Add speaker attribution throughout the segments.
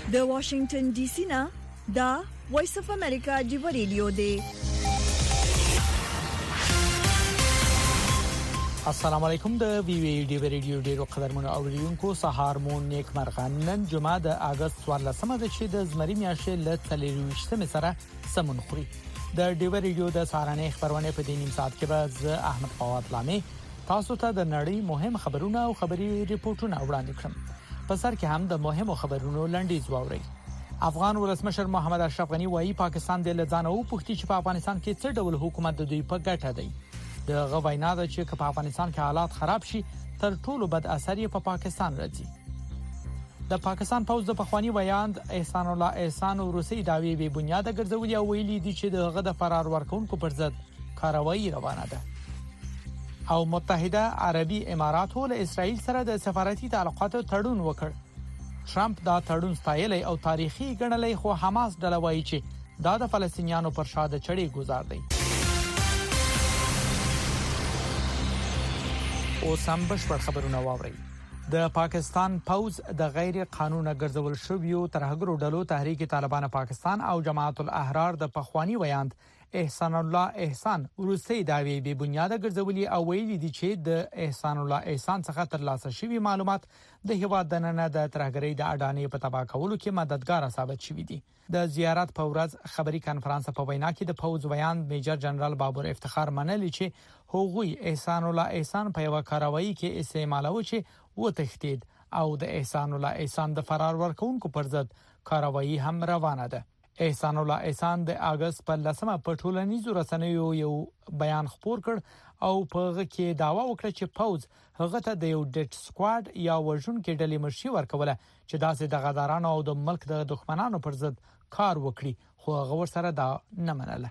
Speaker 1: د واشنگټن ډي سي نه دا وایس اف امریکا دی ریډیو دی.
Speaker 2: السلام علیکم د وی وی ډی ریډیو ډیرو قدرمنو اوریدونکو سهار مون نیک مرغان نن جمعه د اگست 14مه د چې د زمری میاشتې ل 23 سره سمون خوري. د ډیو ریډیو د سهارنې خبرونه په دې نیم ساعت کې به ز احمد فواد لامي تاسو ته د نړۍ مهم خبرونه او خبري ریپورتونه وړاندې کړم. په سر کې هم د مهمو خبرونو لنډیز واوري. افغان ولسمشر محمد اشرف غنی وایي پاکستان د لزانه او پښتي چې په افغانستان کې څه ډول حکومت د دوی په ګټه دی. د غوینا د چې په افغانستان کې حالات خراب شي تر ټولو بد اثر یې په پاکستان راځي. د پاکستان پوز د پخوانی ویاند احسان الله احسان روسي داوی به بنیاد ګرځولي او ویلي دي چې دغه د فرار ورکونکو پر ضد کاروایی روانه ده. او متحده عربي امارات له اسرائیل سره د سفارتي تعلقاتو تړون وکړ. ټرمپ دا تړون ستایلی او تاریخي ګڼلی خو حماس ډله وایي چې دا د فلسطینیانو پر شاده چړې گزار دی. اوس هم بشپړ خبرونه واوري. د پاکستان پوز د غیر قانوني ګرځول شویو ترهګرو ډلو تحریک طالبان پاکستان او جماعت الاحرار د پخوانی ویاند احسان الله احسان روسي داوی به بنیاد ګرځولي او ویلي دي چې د احسان الله احسان څخه ترلاسه شوی معلومات د هیواد د نن د ترهګرۍ د اډانې په تبا کولو کې مددگار ثابت شوي دي. د زیارت په ورځ خبري کانفرنس په وینا کې د پوز ویاند میجر جنرال بابر افتخار منلي چې هغوی احسان الله احسان په یو کاروایی کې استعمالوي چې و تختید او د احسان الله احسان د فرار ورکونکو پر ضد کاروایی هم روانه ده. احسان الله احسان د اگست په 10مه په ټولنیزو رسنیو یو بیان خپور کړ او په هغه کې داوا وکړه چې پوز هغه ته د یو ډیټ سکواډ یا وژن کې ډلې مشري ورکوله چې داسې د غدارانو او د ملک د دښمنانو پر ضد کار وکړي خو هغه ورسره دا نه منله.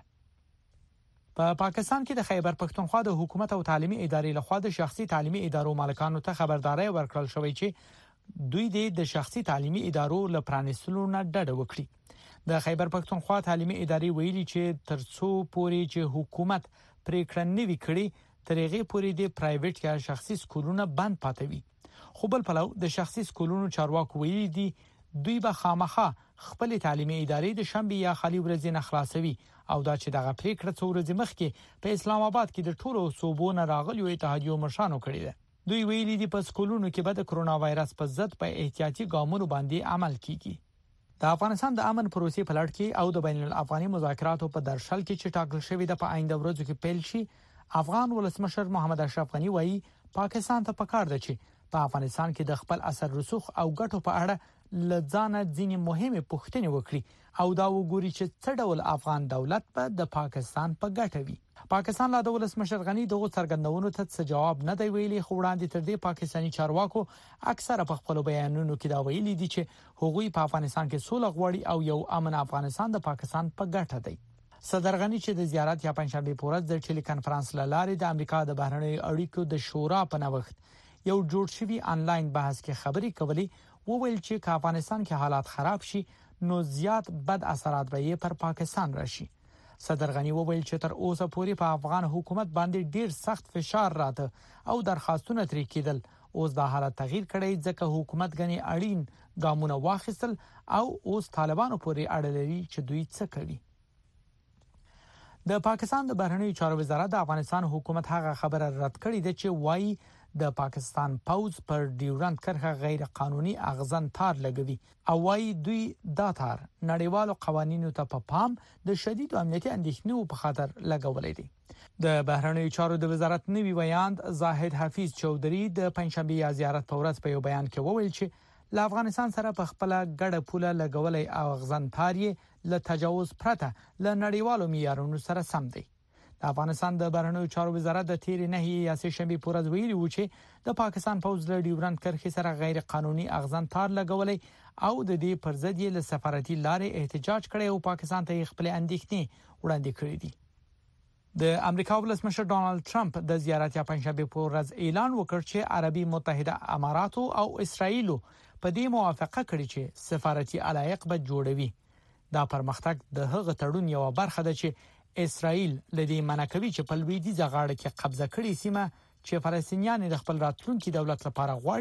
Speaker 2: په پاکستان کې د خیبر پښتونخوا د حکومت او تعلیمي ادارې لخوا د شخصي تعلیمي ادارو مالکانو ته خبرداري ورکړل شوې چې دوی د شخصي تعلیمي ادارو لپرانستلو نه ډډه وکړي. د خیبر پښتونخوا تعلیمي ادارې ویلي چې ترڅو پورې چې حکومت پریکړه نه وکړي ترغه پورې د پرایویټ یا شخصي سکولونو بند پاتوي. خو بل پلو د شخصي سکولونو چارواکو ویلي دي دوی به خامخا خپل تعلیمي ادارې د شنبه یا خالي ورځې نه خلاصوي او دا چې دغه پریکړه څو ورځې مخکې په اسلام آباد کې د ټولو صوبونو راغلیو اتحادیو مشرانو کړی ده. دوی ویلي دي په سکولونو کې به د کرونا وایرس په ضد په احتیاطي ګامونو باندې عمل کیږي. د افغانستان د امن پروسې په لړ کې او د بین الافغاني مذاکراتو په درشل کې چې ټاکل شوی د په آینده ورځو کې پیل شي افغان ولسمشر محمد اشرف غنی وایي پاکستان ته پکار ده چې په افغانستان کې د خپل اثر رسوخ او ګټو په اړه لځانه ځینې مهمه پوښتنې وکړي او دا وګوري چې څه ډول افغان دولت په د پاکستان په ګټه وي. پاکستان لا د ولسمشر غنی دغه څرګندونو ته څه جواب نه دی ویلي خو وړاندې تر دې پاکستاني چارواکو اکثره په خپل بیانونو کې دا ویلي دي چې هغوی په افغانستان کې سوله غواړي او یو امن افغانستان د پاکستان په ګټه دی. صدر غنی چې د زیارت یا پنځشنبه په ورځ د ټلی کانفرنس لاره د امریکا د بهرنیو اړیکو د شورا په نوښت یو جوړ شوی آنلاین بحث کې خبري کوي وویل چې که افغانستان کې حالات خراب شي نو زیات بد اثرات به یې پر پاکستان راشي. صدر غنی وویل چې تر اوسه پورې په افغان حکومت باندې ډیر سخت فشار راته او درخواستونه ترې کېدل. اوس دا حالت تغییر کړی ځکه حکومت غنی اړین ګامونه واخیستل او اوس طالبانو پورې اړه لري چې دوی څه کوي. د پاکستان د بهرنیو چارو وزارت د افغانستان حکومت هغه خبره رد کړې ده چې وایي د پاکستان پوز پر ډیورند کرښه غیر قانوني اغزن تار لګوي او وايي دوی دا تار نړیوالو قوانینو ته په پام د شدید امنیتي اندېښنو په خاطر لګولې دي. د بهرنیو چارو د وزارت نوي ویاند زاهد حفیظ چودري د پنځشنبه یا زیارت په ورځ په یو بیان کې وویل چې له افغانستان سره په خپل ګډه پوله لګولې اغزن تار یې له تجاوز پرته له نړیوالو معیارونو سره سم دی. د افغانستان د بهرنیو چارو وزارت د تیر نه یا سه شنبه په ورځ ویلي و چې د پاکستان پوز له ډیورند کرښې سره غیر قانوني اغزن تار لګولې او د دې پر ضد یې له سفارتي لارې احتجاج کړي او پاکستان ته خپل اندېښنې وړاندې کړې دي. د امریکا ولسمشر ډونالد ټرمپ د زیارت یا پنځشنبه په ورځ اعلان وکړ چې عربي متحده امارات او اسرائیل په دې موافقه کړې چې سفارتي علایق به جوړوي. دا پرمختګ د هغه تړون یو برخه ده چې اسرائیل لدی منکوي چې په لویدیځه غاړه کې قبضه کړې سیمه چې فلسطینیان د خپل راتلونکي دولت لپاره غواړي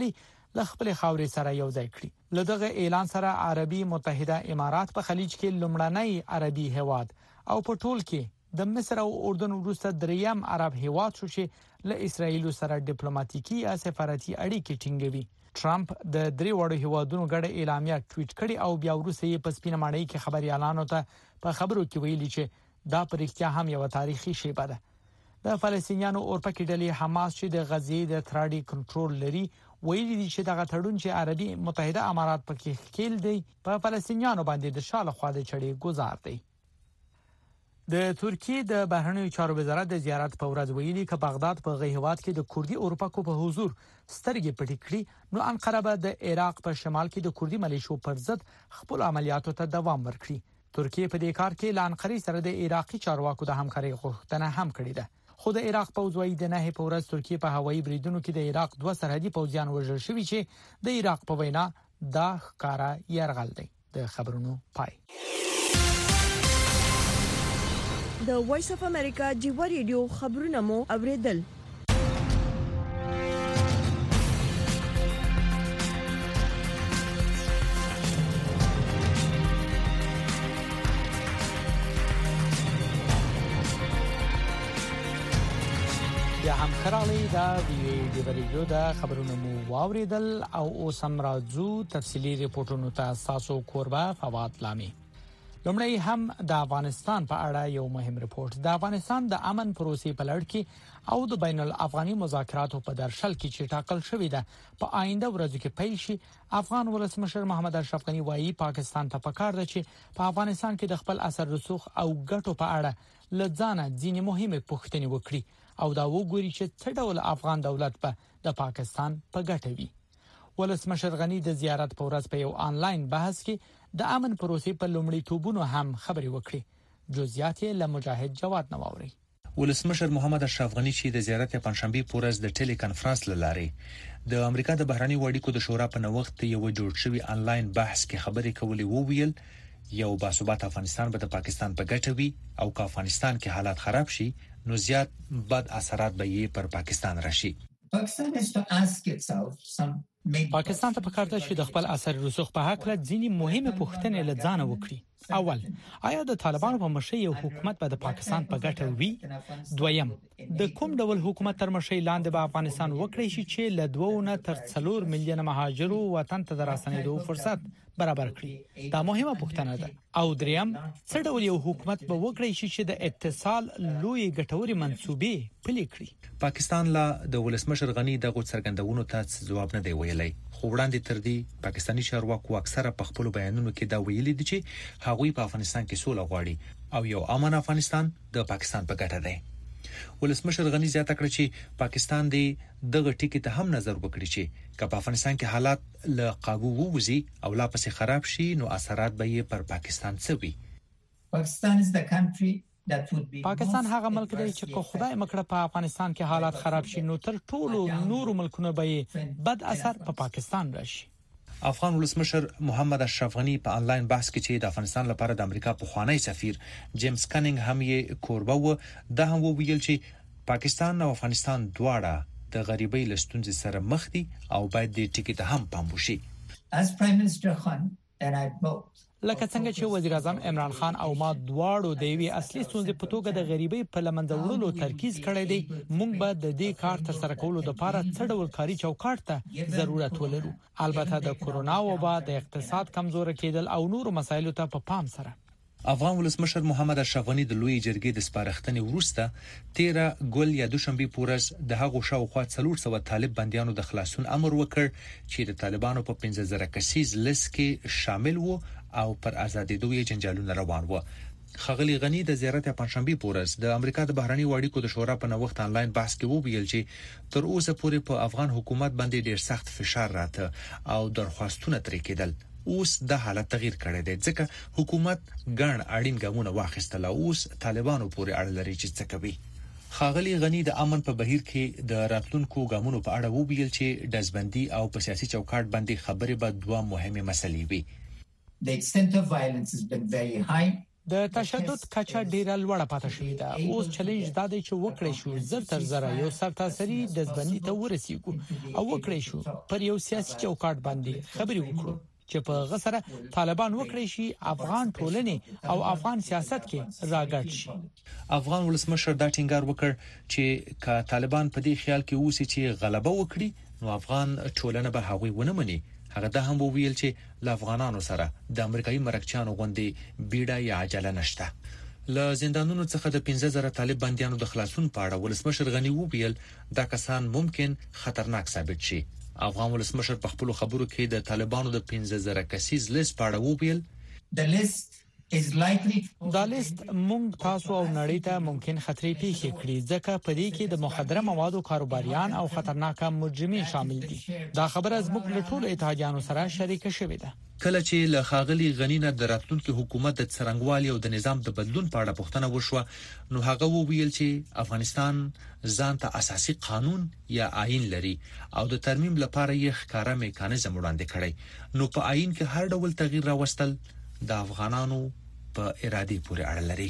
Speaker 2: له خپل خاورې سره یو ځای کړي. له دغه اعلان سره عربي متحده امارات په خلیج کې لومړنی عربي هیواد او په ټول کې د مصر او اردن وروسته دریم عرب هیواد شو چې له اسرایل سره ډیپلوماټیکي او سفارتي اړیکې ټینګوي. ټرمپ د درې وړو هیوادونو ګډه اعلامیه ټویټ کړې او بیا وروسته یې په سپینه ماڼۍ کې خبريالانو ته په خبرو کې ویلي چې دا په رښتیا هم یو تاریخي شیبه ده. د فلسطینیانو اورپکې ډلې حماس چې د غزې د تراډي کنټرول لري ویلي دي چې دغه تړون چې عربي متحده امارات پکې ښکیل دی په فلسطینیانو باندې د شاله خوا د چړې گزار دی. د ترکیه د بهرنیو چارو وزارت د زیارت په ورځ ویلي چې بغداد په غهوات کې د کوردي اورپکو په حضور سترګې پټې کړې نو انقره به د عراق په شمال کې د کوردي ملیشو پر ضد خپل عملیاتو ته دوام ورکړي. ترکیه په دې کار کې له انقرې سره د عراقي چارواکو د همکارۍ غوښتنه هم کړې ده. خو د عراق پوځ وايي د نه په ورځ ترکیه په هوایي بریدونو کې د عراق 2 سرحدي پوځیان وژل شوي چې د عراق په وینا دا ښکارا يرغل دی. د خبرونو پای.
Speaker 1: د وایس اف امریکا جیو ریډیو خبرونه مو اوریدل.
Speaker 2: یا هم خرالی دا جیو ریډیو دا خبرونه مو واوریدل او اوس هم راځو تفصیلی ریپورتونو ته. تاسو کوربه فواد لامي. لومړی هم د افغانستان په اړه یو مهم ریپورت. د افغانستان د امن پروسې په لړ کې او د بین الافغاني مذاکراتو په درشل کې چې ټاکل شوې ده په آینده ورځو کې پیل شي. افغان ولسمشر محمد اشرف غنی وایي پاکستان ته پکار ده چې په افغانستان کې د خپل اثر رسوخ او ګټو په اړه لږانه ځینې مهمه پوښتنې وکړي او دا وګوري چې څه ډول افغان دولت په د پاکستان په ګټه وي. ولسمشر غنی د زیارت په ورځ په یو آنلاین بحث کې د امن پروسې په لومړیتوبونو هم خبرې وکړي. جزئیات یې له مجاهد جواد نواوري.
Speaker 3: ولسمشر محمد اشرف غنی چې د زیارت پنځشنبه په ورځ د ټلی کانفرنس لاري د امریکا د بهرنی اړیکو د شورا په نوښت یو جوړ شوی آنلاین بحث کې خبرې کولې وویل یو باثبات افغانستان به د پاکستان په ګټه وي او که افغانستان کې حالات خراب شي نو زیات بد اثرات به یې پر پاکستان راشي.
Speaker 2: پاکستان ته پکار ده چې د خپل اثر رسوخ په حق له ځینې مهمه پوښتنې لځانه وکړي. اول، آیا د طالبانو په مشرۍ یو حکومت به د پاکستان په ګټه وي؟ دویم، د کوم ډول حکومت تر مشرۍ لاندې به افغانستان وکړي چې له 2 نه تر 4 میلیونه مهاجرو وطن ته دراسنېدو فرصت برابر کړي؟ دا مهمه پوښتنه ده. او دریم، څه ډول یو حکومت به وکړي چې د اتصال لوی ګټوري منسوبې پلي کړي؟
Speaker 3: پاکستان لا د ولسمشر غنی دغه څرګندونو ته جواب نه دی ویلي. خو وړاندې تر دې پاکستاني چارواکو اکثره په خپل بیانونو کې دا ویلي دي چې هغوی په افغانستان کې سوله غواړي او یو امن افغانستان د پاکستان په ګټه دی. ولسمشر غنی زیاته کړ چې پاکستان دی دغه ټکی ته هم نظر وکړي چې که په افغانستان کې حالات له قابو ووځي او لا پسې خراب شي نو اثرات به یې پر پاکستان څه وي.
Speaker 2: پاکستان هغه ملک دی چې کو خدای مکړه په افغانستان کې حالات خراب شي نو تر ټولو نورو ملکونو به بد اثر په پاکستان راشي.
Speaker 3: افغان ولسمشر محمد اشرف غنی په آنلاین بحث کې چې د افغانستان لپاره د امریکا پخوانی سفیر جیمز کنینګ هم یې کوربه و دا هم ویل چې پاکستان او افغانستان دواړه د غریبۍ له ستونزې سره مخ دي او باید د ټکی ته هم پام وشي.
Speaker 2: لکه څنګه چې وزیر اعظم عمران خان او ما دواړو د یوې اصلي ستونزې په توګه د غریبۍ په لمنځه وړلو ترکیز کړی دی، موږ به د دې کار تر سره کولو لپاره څه ډول کاري چوکاټ ته ضرورت ولرو. البته د کورونا وبا د اقتصاد کمزور کېدل او نورو مسایلو ته په پام سره.
Speaker 3: افغان ولسمشر محمد اشرف غنی د لوی جرګې د سپارښتنې وروسته 13 ګل یا دوشنبه پورز د هغو شاوخوا 400 طالب بنديانو د خلاصون امر وکړ چې د طالبانو په 15000 کسیز لیست کې شامل وو او پر ازادېدو یې جنجالونه روان وو. خغلی غنی د زیارت پنځشنبه پورز د امریکا د بهرنی اړیکو د شورا په نوښت آنلاین بحث کې وویل چې تر اوسه پورې په افغان حکومت باندې ډیر سخت فشار راته او درخواستونه ترې کېدل. اوس د حالت تغییر کړی دی ځکه حکومت ګڼ اړین ګامونه واخیستل او اوس طالبانو پورې اړه لري چې څه کوي. خاغلی غنی د امن په بهیر کې د راتلونکو ګامونو په اړه وویل چې دزبندي او په سیاسي چوکاټ باندې خبرې به دوه مهمه مسلې وي.
Speaker 4: The extent of violence has been very high.
Speaker 2: د تشدد کچه ډیره لوړه پاتې شوې ده. اوس چیلنج دا دی چې وکړې شو زر تر زر یو سرتاسري دزبندي ته ورسیږو او وکړې شو پر یو سیاسي چوکاټ باندې خبرې وکړو چې په غسره طالبان وکړي شي افغان ټولنې او افغان سیاست کې راګډ شي.
Speaker 3: افغان ولسمشر دا ټینګار وکړ چې کا طالبان په دې خیال کې اوسي چې غلبه وکړي نو افغان ټولنه به هغوی ونه مني. هغه دا هم ویل چې ل افغانانو سره د امریکایي مرکچانو غوندي بیړه یا عجله نشته. له زندانونو څخه د 15000 طالب بنديانو د خلاصون په اړه ولسمشر غنی وویل دا کسان ممکن خطرناک ثابت شي. افغان ولسمشر په خپل خبرو کې د طالبانو د 15000 کسیز لیست په اړه وویل
Speaker 2: دا لیست مونږ تاسو او نړۍ ته ممکن خطرې پیښې کړي ځکه په دې کې د مخدره موادو کاروباریان او خطرناک مجرمین شامل دي. دا خبره زموږ له ټولو اتحادیانو سره شریک شوې ده.
Speaker 3: کله چې له خاغلی غنینه د راتلونکي حکومت د څرنګوالي او د نظام د بدلون په اړه پوښتنه وشوه نو هغه وویل چې افغانستان ځان ته اساسي قانون یا آئین لري او د ترمیم لپاره یې ښکارا میکانیزم وړاندې کړی. نو په آئین کې هر ډول تغییر راوستل د افغانانو په ارادې پورې اړه لري.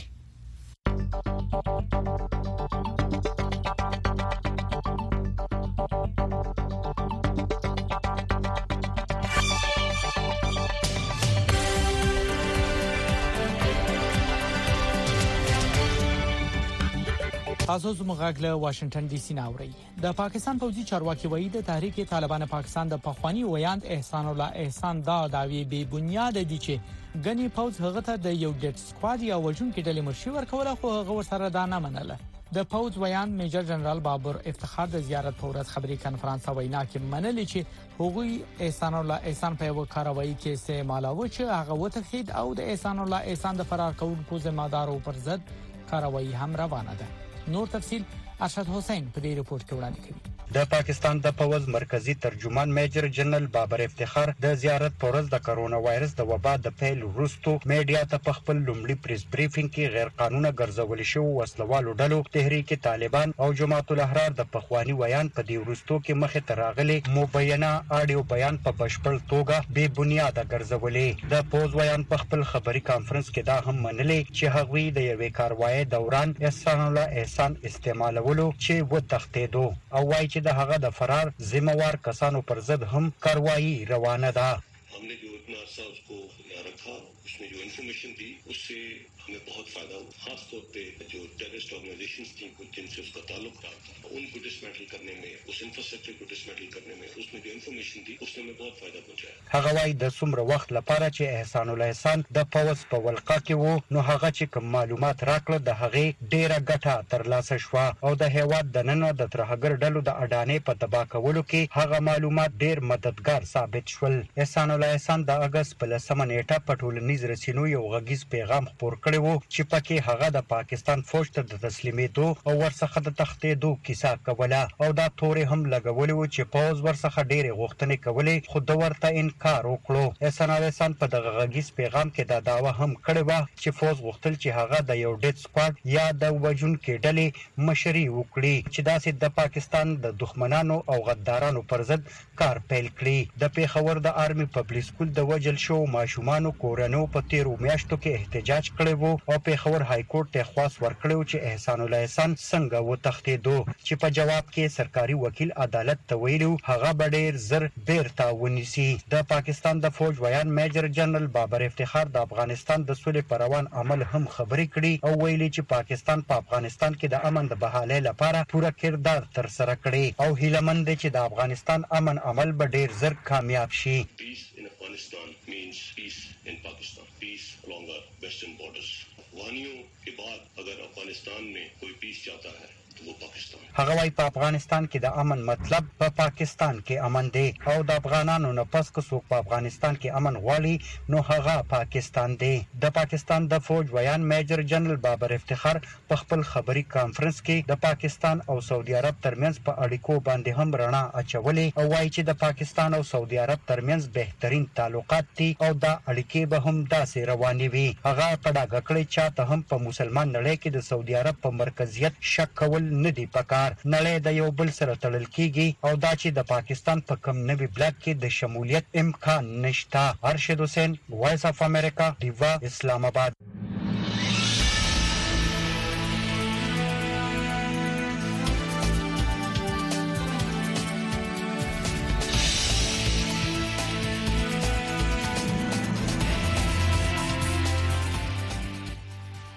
Speaker 2: تاسو زموږ غږ له واشنگټن ډي سي نه اورئ. د پاکستان پوځي چارواکي وایي د تحریک طالبان پاکستان د پخوانی ویاند احسان الله احسان دا داوی به بنیاد دي چې غني پوز هغه ته د یو ډیټ سکواډ یا وژن کې ډلې مشي ورکوله خو هغه ورسره دا نه منله. د پوز ویاند میجر جنرال بابر افتخار د زیارت په ورځ خبري کانفرنس وینا کې منلي چې هغوی احسان الله احسان په یو کاروایی کې استعمالوي چې هغه وتخید او د احسان الله احسان د فرار کولو ذمہدارو پر ضد کاروایی هم روانه ده. نور تفصيل ارشد حسین په دې رپورت کې وړاندې کړي.
Speaker 4: د پاکستان د پوز مرکزی ترجمان میجر جنرال بابر افتخار د زیارت پورز د کرونا وایرس د وبا د پیل وروسته میډیا ته په خپل لومړي پریس بریفینګ کې غیر قانوني ګرځول شو وسلوالو ډلو تحریک طالبان او جماعت الاحرار د پخوانی ویان په دې وروسته کې مخه تراغلي مبینه اډیو بیان په بشپړ توګه بے بنیاده ګرځولې. د پوز ویان په خپل خبري کانفرنس کې دا هم منلې چې هغوی د یوې کاروایی دوران احسان الله احسان استعمالولو چې و تختیدو او وايي د هغه د فرار ذمہوار کسانو پر ضد هم کاروایی روانه ده.
Speaker 5: हमने जो इतना अर्सा उसको यहाँ रखा उसमें जो इन्फॉर्मेशन दी उससे हमें बहुत फायदा हुआ. खास तौर पे जो टेररिस्ट ऑर्गेनाइजेशंस थी जिनसे उसका ताल्लुक था उनको डिसमेंटल करने में उस इंफ्रास्ट्रक्चर को डिसमेंटल करने में उसमें जो इन्फॉर्मेशन दी उसने हमें बहुत फायदा पहुंचाया.
Speaker 4: هغه وايي د څومره وخت لپاره چې احسان الله احسان د پوز په ولقه کې وو نو هغه چې کوم معلومات راکړه د هغه ډیره ګټه ترلاسه شوه او د هیواد د نن د ترهګر ډلو د اډانې په تبا کولو کې هغه معلومات ډیر مددگار ثابت شول. احسان الله احسان د اگست په 10 نیټه په ټولنیز رسنیو یو غږیز پیغام خپور کړی وو چې پکې هغه د پاکستان فوج ته د تسلیمېدو او ورڅخه د تښتېدو کیسه کوله او دا تورې هم لګولې و چې پوز ورڅخه ډېرې غوښتنې کولې خو د ورته انکار وکړو. احسان الله احسان په دغه غږیز پیغام کې دا دعوه هم کړې و چې فوج غوښتل چې هغه د یو ډیټ سکواډ یا د وژونکو ډلې مشري وکړي چې داسې د پاکستان د دښمنانو او غدارانو پر ضد کار پیل کړي. د پیښور د آرمي پبلک سکول د وجل شو ماشومانو کورنو په تیرو میاشتو کې احتجاج کړی وو او پیښور های کورټ ته خواست ورکړو چې احسان الله احسان څنګه وتښتېدو چې په جواب کې سرکاري وکیل عدالت ته ویلو هغه به ډېر زر بیرته ونیسي. د پاکستان د فوج ویان میجر جنرال بابر افتخار د افغانستان د سولې پروان عمل هم خبرې کړي او ویلي چې پاکستان په افغانستان کې د امن د بحالۍ لپاره پوره کردار تر سره کړي او هیلمن دي چې د افغانستان امن عمل به ډېر زر کامیاب شي.
Speaker 5: Afghanistan means peace in Pakistan, peace along our western borders. अफगानियों के बाद अगर अफगानिस्तान में कोई पीस चाहता है तो वो पाकिस्तान.
Speaker 4: هغه وايي په افغانستان کې د امن مطلب په پاکستان کې امن دی او د افغانانو نه پس که څوک په افغانستان کې امن غواړي نو هغه پاکستان دی. د پاکستان د فوج ویان میجر جنرال بابر افتخار په خپل خبري کانفرنس کې د پاکستان او سعودي عرب ترمنځ په اړیکو باندې هم رڼا اچولې او وايي چې د پاکستان او سعودي عرب ترمنځ بهترین تعلقات دي او دا اړیکې به هم داسې روانې وي. هغه په ډاګه کړی چې ته هم په مسلمان نړۍ کې د سعودي عرب په مرکزیت شک کول نه دی پکار. نړۍ د یو بل سره تړل کیږي او دا چې د پاکستان په کم نوي بلاک کې د شمولیت امکان نشته. ارشد حسین، وایس اف امریکا، دیوا، اسلام آباد.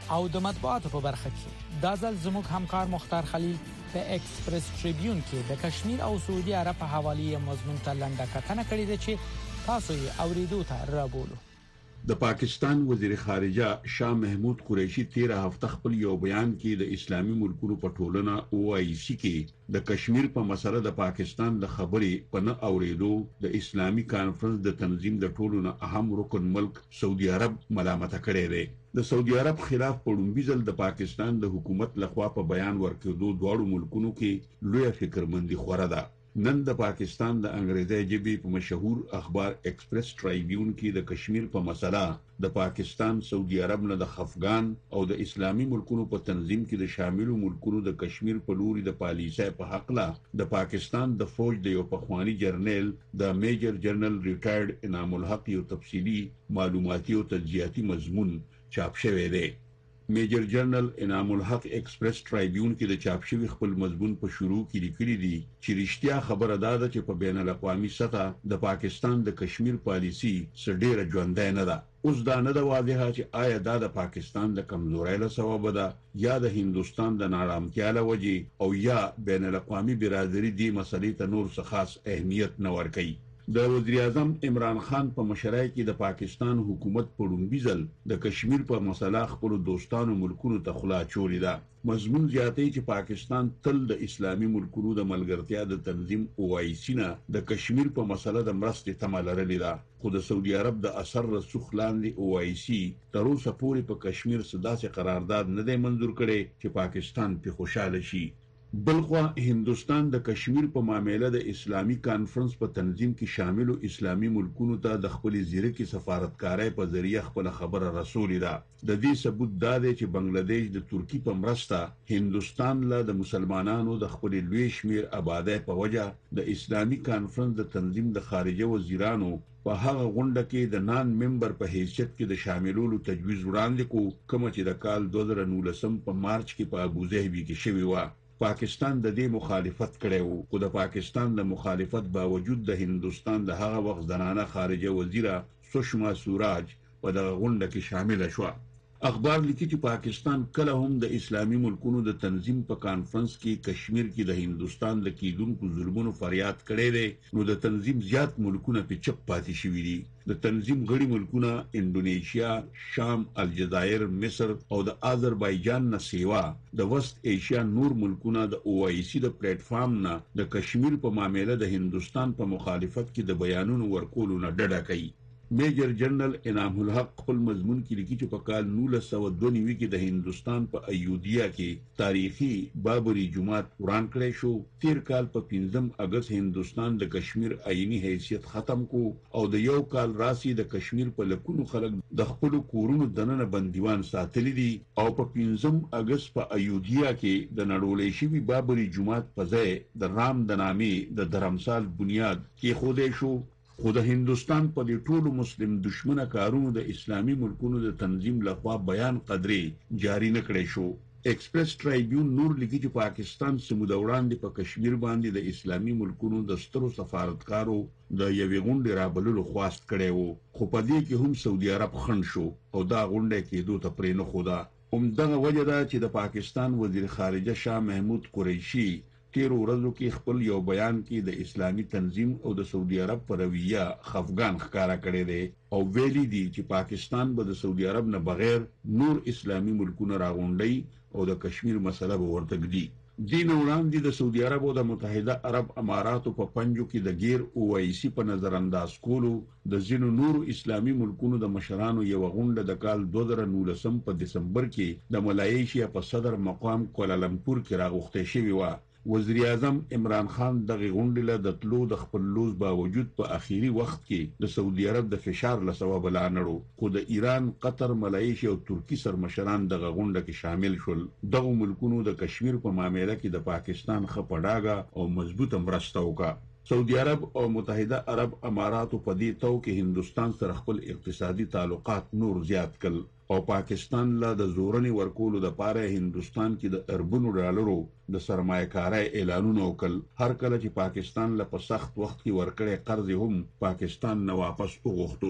Speaker 2: او د مطبوعاتو په برخه کې دا ځل زموږ همکار مختار خلیل په ایکسپریس ټریبیون کې د کشمیر او سعودي عرب په حواله مضمون ته لنډه کتنه کړې ده چې تاسو یې اوریدو ته رابولو.
Speaker 6: د پاکستان وزیر خارجه شاه محمود قریشي 13 هفته خپل یو بیان کې د اسلامي ملکونو په ټولنه OIC کې د کشمیر په مسله د پاکستان د خبرې په نه اوریدو د اسلامي کانفرنس د تنظیم د ټولو نه اهم رکن ملک سعودي عرب ملامت کړی دی. د سعودي عرب خلاف پړومبي ځل د پاکستان د حکومت لخوا په بیان ورکړو دواړو ملکونو کې لوی فکرمندي خوره ده. نن د پاکستان د انګریزي ژبې په مشهور اخبار ایکسپریس ټریبیون کې د کشمیر په مسله د پاکستان سعودي عرب نه د افغان او د اسلامي ملکونو په تنظیم کې د شاملو ملکونو د کشمیر په لوري د پالیسۍ په حق لا د پاکستان د فوج د یو پخوانی جرنیل د میجر جنرال ریټایرډ انعام الحق یو تفصیلی معلوماتي او تجزیاتي مضمون چاپ شوی دی. میجر جنرال انعام الحق ایکسپریس ټریبیون کې د چاپ شوی خپل مضمون په شروع کې لیکلي دي چې رښتیا خبره ده چې په بین الاقوامي سطح د پاکستان د کشمیر پالیسی سړي ژوندۍ نه ده. اوس دا نه ده واضحه چې آیا دا د پاکستان د کمزورۍ له سبب ده یا د هندستان د نارامتیا له وجې او یا بین الاقوامي برادری دې مسلې ته نور څه خاص اهمیت نه ورکوي. د وزیر اعظم عمران خان په مشرۍ کې د پاکستان حکومت په لومړي ځل د کشمیر په مسله خپل دوستانو ملکونو ته خلا چولې ده. مضمون زیاتې چې پاکستان تل د اسلامي ملکونو د ملګرتیا د تنظیم OIC نه د کشمیر په مسله د مرستې تمه لرلې ده، خو د سعودي عرب د اثر رسوخ لاندې OIC تر اوسه پورې په کشمیر سداسې قرارداد نه دی منظور کړی چې پاکستان په خوشاله شي. بلخوا هندستان د کشمیر په معاملې د اسلامي کانفرنس په تنظیم کې شاملو اسلامي ملکونو ته د خپل زیرکی سفارتکارۍ په ذریعہ خپل خبره رسولې ده. د دې ثبوت دا دی چې بنگلاديش د ترکی په مرسته هندستان له د مسلمانانو د خپل لوی شمیر آبادی په وجه د اسلامي کانفرنس د تنظیم د خارجه وزیرانو په هغه غونډه کې د نان ممبر په حیثیت کې د شاملولو تجویز وړاندې کو، کوم چې د کال 2019 په مارچ کې په ابوظبي کې شوی و. پاکستان د دې مخالفت کړی وو، خو د پاکستان د مخالفت باوجود د هندستان د هغه وخت زنانه خارجه وزیره سشما سوراج په دغه غونډه کې شامل شوه. اخبار لیکي چې پاکستان کله هم د اسلامي ملکونو د تنظیم په کانفرنس کې کشمیر کې د هندستان د کیدونکو ظلمونو فریاد کړی دی، نو د تنظیم زیات ملکونه په چپ پاتې شوي دي. د تنظیم غړي ملکونه انډونیشیا، شام، الجزایر، مصر او د آذربایجان نه سیوا د وست ایشیا نور ملکونه د OIC د پلیټ فارم نه د کشمیر په معاملې د هندستان په مخالفت کې د بیانونو ورکولو نه ډډه کوي. میجر جنرال انعام الحق خپل مضمون کې لیکي چې په کال 1992 کې د هندستان په ایودھیا کې تاریخي بابری جماعت وران کړی شو. تیر کال په 15 اگست هندستان د کشمیر آئینی حیثیت ختم کو او د یو کال راسي د کشمیر په لکونو خلک د خپل کورونو دننه بندیوان ساتلي دي او په 15 اگست په ایودھیا کې د نړولې شوی بابری جماعت په ځای د رام د نامې د درمسال بنیاد کې خوده شو. خو د هندستان په دې ټولو مسلم دشمنه کارونو د اسلامي ملکونو د تنظیم لخوا بیان قدرې جاری نه کړی شو. ایکسپریس ټریبیون نور لیکي چې پاکستان سموده وړاندې په کشمیر باندې د اسلامي ملکونو د سترو سفارتکارو د یوې غونډې رابللو خواست کړی وو، خو په دې کې هم سعودي عرب خنډ شو او دا غونډه کېدو ته پرې نه ښوده. همدغه وجه ده چې د پاکستان وزیر خارجه شاه محمود قریشي تیر ورځو کې خپل یو بیان کې د اسلامي تنظیم او د سعودي عرب پر رویه خفګان ښکارا کړی دی او ویلي دي چې پاکستان به د سعودي عرب نه بغیر نور اسلامي ملکونه راغونډي او د کشمیر مسله به ورته ږدي. دین وړاندې د سعودي عرب او د متحده عرب اماراتو په پنجو کې د غیر OIC په نظر انداز کولو د ځینو نورو اسلامي ملکونو د مشرانو یو غونډه د کال 2019 په دسمبر کې د ملایشیا په صدر مقام کوالالمپور کې راغوښته شوې و. وزیر اعظم عمران خان دغه غونډې له د تلو د خپل لوز باوجود په اخیری وخت کې د سعودي عرب د فشار له سبب لاندړو، خو د ایران، قطر، ملایشیا او ترکی سرمشران دغه غونډه کې شامل شول. دغه ملکونو د کشمیر په معاملې کې د پاکستان خپړاګه او مضبوطه مرسته وکړه. سعودي عرب او متحده عرب اماراتو په دې تو کې هندستان سره خپل اقتصادي تعلقات نور زیات کړل او پاکستان له د زورنې ورکولو د پاره هندستان کې د اربونو ډالرو د سرمایه‌کارۍ اعلانونه وکړل. هر کله چې پاکستان له په سخت وخت کې ورکړې قرض هم پاکستان نه واپس وغوښتو.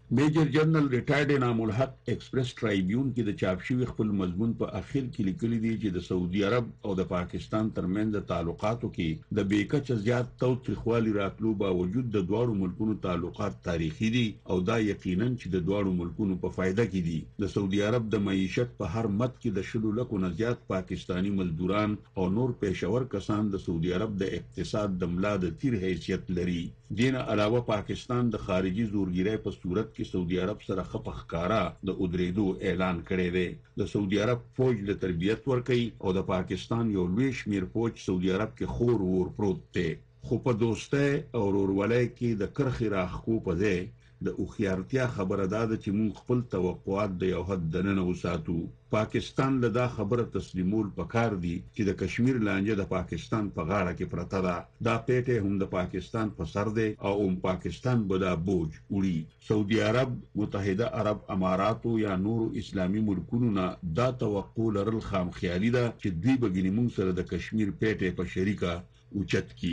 Speaker 6: میجر جنرال ریټایرډ انعام الحق ایکسپریس ټرایبیون کې د چاپ شوی خپل مضمون په اخر کې لیکلي دي چې د سعودي عرب او د پاکستان ترمنځ تعلقاتو کې د بیکچ زیات توتخوالي راتلو باوجود د دوه ملکونو تعلقات تاریخي دي او دا یقینا چې د دوه ملکونو په فایده کې دي. د سعودي عرب د معیشت په هر مد کې د شلو لکو نه زیات پاکستانی مزدوران او نور پېښور کسان د سعودي عرب د اقتصاد د ملا د تیر حیثیت لري. دین علاوه پاکستان د خارجي زورګیرۍ په صورت کې سعودي عرب سره خپخکارا د ادریدو اعلان کړی دی. د سعودي عرب فوج د تربیت ورکي او د پاکستان یو لوی شمیر فوج سعودي عرب کې خور ور پروت دی. خو په دوستۍ او ورولۍ کې د کرخي راخو په ځای د اوخیارتیا خبره ده چې موږ خپل توقعات د یو حد دننه وساتو. پاکستان له دا خبره تسلیمول پکار دي چې د کشمیر لانجه د پاکستان په غاړه کې پرته ده. دا پیټه هم د پاکستان په سر ده او هم پاکستان به دا بوج وړي. سعودي عرب، متحده عرب اماراتو یا نورو اسلامي ملکونو نه دا توقع لرل خام خیالي ده چې دوی به ګنې موږ سره د کشمیر پیټه په شریکه اوچت کی.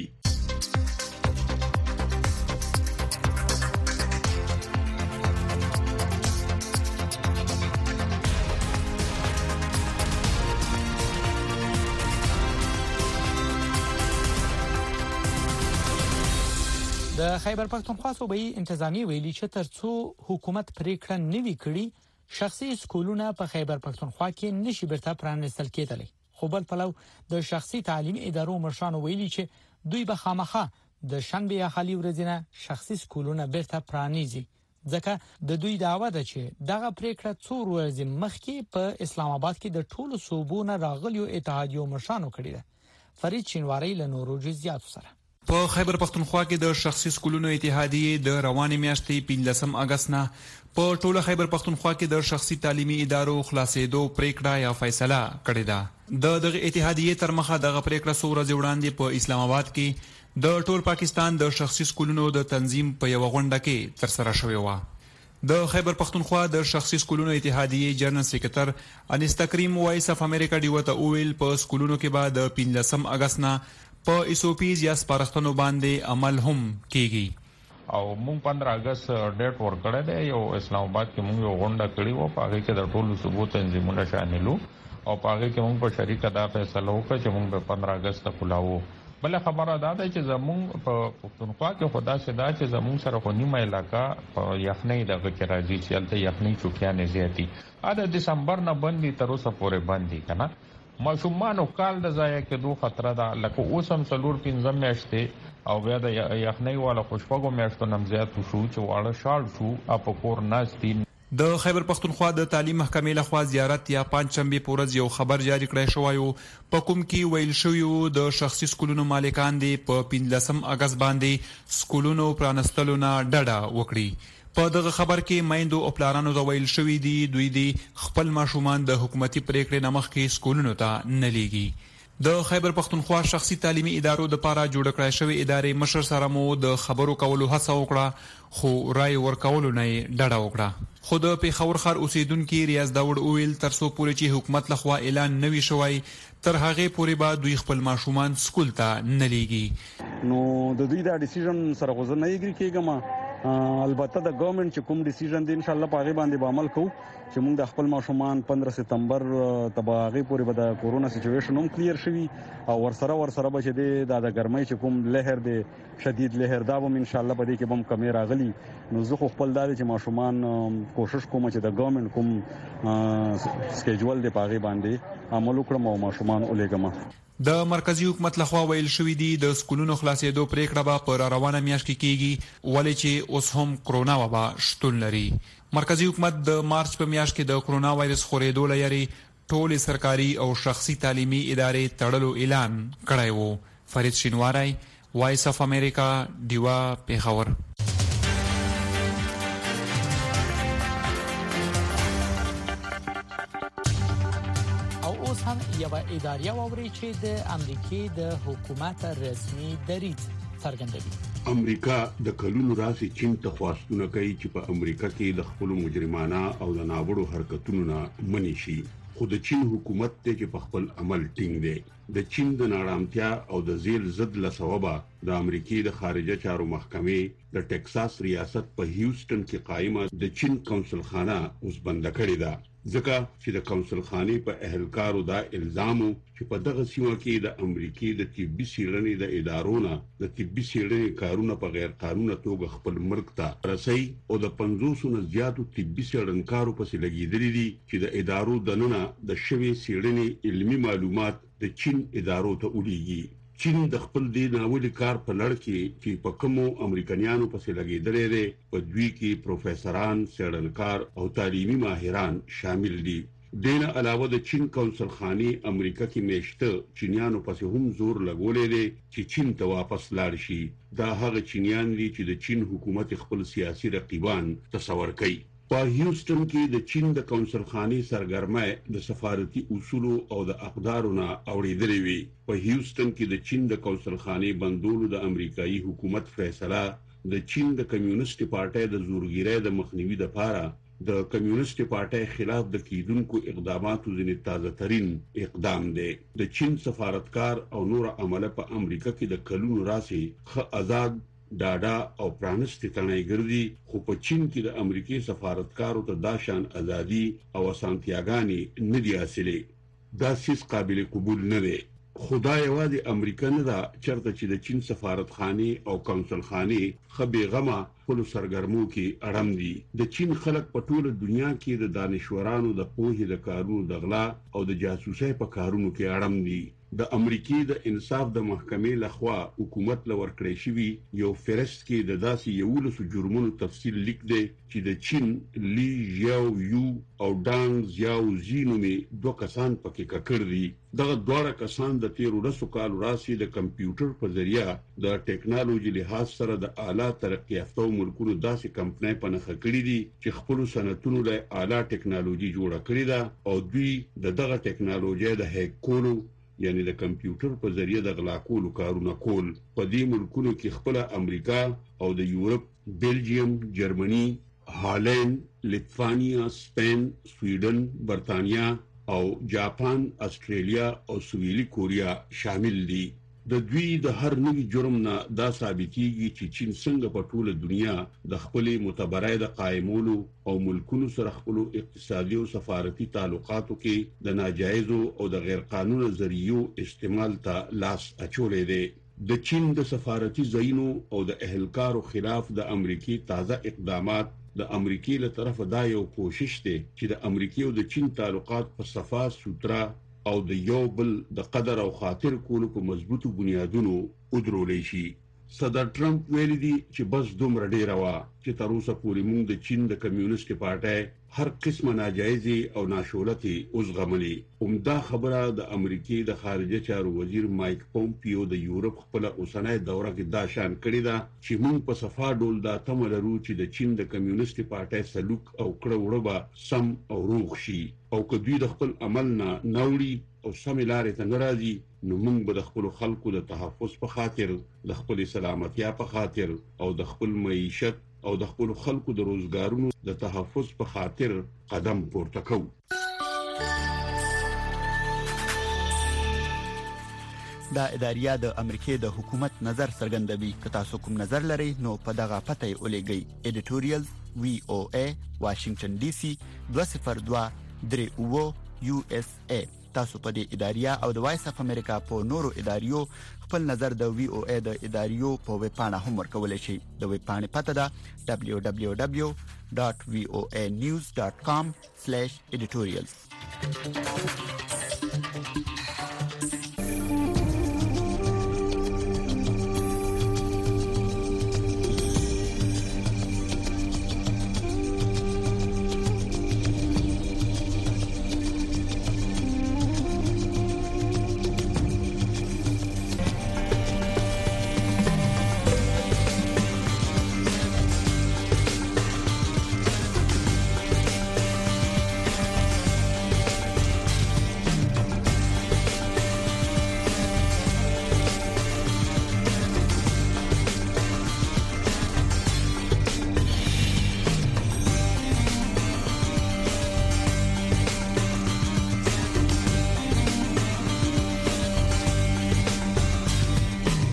Speaker 2: د خیبر پښتونخوا صوبایي انتظامی ویلي چې ترڅو حکومت پریکړه نوي کړي شخصي سکولونه په خیبر پښتونخوا کې نشي برته پرانستل کېدلی. خو بل پلو د شخصي تعلیمي ادارو مشرانو ویلي چې دوی به خامخا د شنبه یا خالي ورځې شخصي سکولونه برته پرانیزي. ځکه د دوی دعوه ده چې دغه پریکړه څو ورځې مخکې په اسلام آباد کې د ټولو صوبونو راغلیو اتحادیو مشرانو کړی ده. فرید شینواری له نورو جزئیاتو سره.
Speaker 7: په خیبر پښتونخوا کې د شخصي سکولونو اتحادیه د روانې میاشتې 15 اگست نه په ټوله خیبر پښتونخوا کې د شخصي تعلیمي ادارو خلاصېدو پریکړه یا فیصله کړې ده. دغه اتحادیه تر مخه دغه پریکړه څو ورځې وړاندې په اسلام آباد کې د ټول پاکستان د شخصي سکولونو د تنظیم په یو غونډه کې تر سره شوې و. د خیبر پښتونخوا د شخصي سکولونو اتحادیه جنرال سکرټر انیس تکریم وایس اف امریکا ډیوته اویل په سکولونو کې بعد 15 اگست نه په ایسوپیز یا سپارښتنو باندې عمل هم کیږي.
Speaker 8: او مونږ 15 اگست ډیټ ورکړی دی. یو اسلام آباد کې مونږ یو غونډه کړې و، په هغه کې د ټولو صوبو تنظیمونه شامل وو او په هغه کې مونږ په شریکه دا فیصله وکړه چې مونږ به 15 اگست ته کولاو. بل خبره دا ده چې زمونږ په پښتونخوا کې خدا سدا چې زمونږ سره خو نیمه علاقه په یخنۍ دغه کې راځي چې هلته یخنۍ چوکیانې زیاتي. د دسمبر نه بندي تر اوسه پورې بندي کنه. ماشومانو کال د ضایع کېدو خطر ده. لکه اوس هم 4-5 میاشتې او بیا د یخنۍ والا خوشپږو میاشتو نم زیات شو چې واړه شاړ شو په کور ناستي.
Speaker 7: د خیبر پښتونخوا د تعلیم محکمې لخوا زیارت یا پنځشنبه پورز یو خبر جاری کړی شوی په کوم کې ویل شوی د شخصي سکولونو مالکان دي په 15 اگست باندې سکولونو پرانستلو نه ډډه وکړي. په دغه خبر کې مایندو او پلارانو د ویل شوی دی دوی دی خپل ماشومان د حکومتي پریکړې نمخ کې سکولونو ته نه لیږي. د خیبر پښتونخوا شخصي تعلیمي ادارو د پاره جوړ کړای شوی ادارې مشر سره مو د خبرو کولو هڅه وکړه خو رائے ورکولو نه ډډه وکړه. خود په پیښور ښار اوسیدونکو ریاض داوود اویل ترڅو پورې چې حکومت لخوا اعلان نوي شوی تر هغه پورې به دوی خپل ماشومان سکول ته نه لیږي.
Speaker 9: نو د دوی دا ډیسیژن سره غوښنه نه یګری کېږم. البته د ګورنمنت چې کوم ډیسیژن دی ان شاء الله پاغي باندې به عمل کوو چې موږ د خپل ماشومان 15 سپتمبر تباغي پورې به د کورونا سچويشن هم کلیر شوي او ورسره به چې د ګرمۍ چې کوم لهر دی شدید لهر دا به ان شاء الله په دې کې بم کمی راغلي. نو زه خپل دار چې ماشومان کوشش کوم چې د ګورنمنت کوم سکیجول دی پاغي باندې عمل وکړم او ماشومان ولېګم.
Speaker 7: د مرکزی حکومت لخوا ویل شوی دی د سکولونو خلاصېدو پریکړه به پر روانه میاشت کې کیږي ولې چې اوس هم کرونا وبا شتون لري. مرکزی حکومت د مارچ په میاشت کې د کرونا وایرس خورېدو لري ټول سرکاري او شخصي تعلیمي ادارې تړلو اعلان کړی وو. فرید شینواری وایس اف امریکا دیوا پیښور.
Speaker 2: هم یو اداریه ووري چې د امریکای د حکومت رسمي دریځ څرګندوي.
Speaker 6: امریکا د کلونو راځي چین ته خواستونه کوي چې په امریکا کې د خپل مجرمانه او د ناوړو حرکتونو نه منې شي. خو د چین حکومت ته چې په خپل عمل ټینګ دی. د چین د نارامتیا او د زیل ضد لسوبه د امریکای د خارجه چارو محکمې د ټکساس ریاست په هیوستن کې قائمه د چین قونسل خانه اوس بند کړې ده، ځکه چې د قونسل خانې په اهلکارو دا الزام چې په دغه سیمه کې د امریکای د طبي څېړنې د ادارونو د طبي څېړنې کارونه په غیر قانوني توګه خپل ملک ته رسي او د 500 نه زیاتو طبي څېړنکارو په لګیدلې دي چې د ادارو دننه د شوي څېړنې علمي معلومات د چین ادارو ته وړيږي. چین د خپل دی ناولي کار په لړ کې چې په کومو امریکایانو پسې لګیدلې دي په دوی کې پروفیسوران، څېړنکار او تعلیمي ماهران شامل دي. دین علاوه د چین قونسل خاني امریکا کې میشته چینیانو پسې هم زور لګولې دي چې چین ته واپس لاړ شي. دا هغه چینیان دي چې د چین حکومت خپل سیاسي رقیبان تصور کوي. په هیوستن کې د چین د قونسل خاني سرګرمۍ د سفارتي اصول او د اقدارونو اوریدلې وي. په هیوستن کې د چین د قونسل خاني بندولو د امریکایي حکومت فیصله د چین د کمیونست پارټۍ د زورګیرۍ د مخنیوي لپاره د کمیونست پارټۍ خلاف د کیدونکو اقداماتو ځینې تازه ترين اقدام دی. د چین سفارتکار او نور عمله په امریکا کې د کلونو راسي خ آزاد ډاډا او پرانستی تنای ګرځي، خو په چین کې د امریکای سفارتکارو ته داشان ازادي او اسانتیاګانی نه دي حاصله. دا هیڅ قابل قبول نه دی. خدای یوازې امریکا نه دا چرته چې د چین سفارتخانه او قونسل خانه خبي غما خپل سرګرمو کې اړم دي. د چین خلک په ټوله دنیا کې د دانشورانو د پوهې د کارونو د غلا او د جاسوسۍ په کارونو کې اړم دي. د امریکای د انصاف د محکمې لخوا حکومت لور کړی شوی یو فرست کې د داسې یو لسو جرمونو تفصیل لیک دی چې د چین لی ژاو یو او دانګ زیاو زینو می دوه کسان پکې ککړ دي. دغه دوه کسان د 13 کال راسي د کمپیوټر په ذریعہ د ټیکنالوژي لحاظ سره د اعلی ترقی یافته ملکونو داسې کمپنۍ په نخښه کړې دي چې خپل صنعتونو له اعلی ټیکنالوژي جوړه کړې ده او دوی دغه ټیکنالوژي د هیک کولو یعنی د کمپیوټر په ذریعہ د غلا کولو کارونه کول. په دې ملکونو کې خپل امریکا او د یورپ، بلجیم، جرمني، هالند، لیتوانیا، سپین، سویډن، برتانیا او جاپان، استرالیا او سویلي کوریا شامل دي. د دوی د هر نوي جرم نه دا ثابتېږي چې چین څنګه په ټوله دنیا د خپل متبرع د قائمولو او ملکونو سره خپل اقتصادي او سفارتي تعلقاتو کې د ناجایز او د غیر قانوني ذریعو استعمال ته لاس اچولې دي. د چین د سفارتي ځایونو او د اهلکارو خلاف د امریکای تازه اقدامات د امریکای له طرفه دا یو کوشش دی چې د امریکای او د چین تعلقات په صفا سوترا او د یو بل د قدر او خاطر کولو په مضبوطو بنیادونو ودرولې شي. صدر ټرمپ ویلي دی چې بس دومره ډیره وا چې تر اوسه پورې موږ د چین د کمیونست پارټۍ هر قسمه ناجایزي او ناشولتي اوس غملي. عمده خبره د امریکای د خارجه چارو وزیر مایک پومپیو د یورپ خپل اوسنۍ دوره کې دا شان کړی دا چې موږ په صفا ډول دا تمه لرو چې د چین د کمیونست پارټۍ سلوک او کړه وړه سم او روغ شي او که دوی د خپل عمل نه نوړي او سم لارې ته ناراضي نو موږ به د خپل خلکو د تحفظ په خاطر، د خپل سلامتیا په خاطر او د خپل معیشت او د خپل خلکو د روزګارونو د تحفظ په خاطر قدم پورته کوو.
Speaker 10: دا اداریه د امریکای د حکومت نظر څرګندوي. که تاسو کوم نظر لرئ نو په دغه پته یې ولېږئ. editorial VOA واشنگټن ډي سي 202 USA. تاسو په دې اداریه او د وایس اف امریکا په نورو اداریو خپل نظر د VOA د اداریو په ویب پاڼه هم ورکولای شئ. د ویب پاڼې پته ده www.voanews.com/editorials.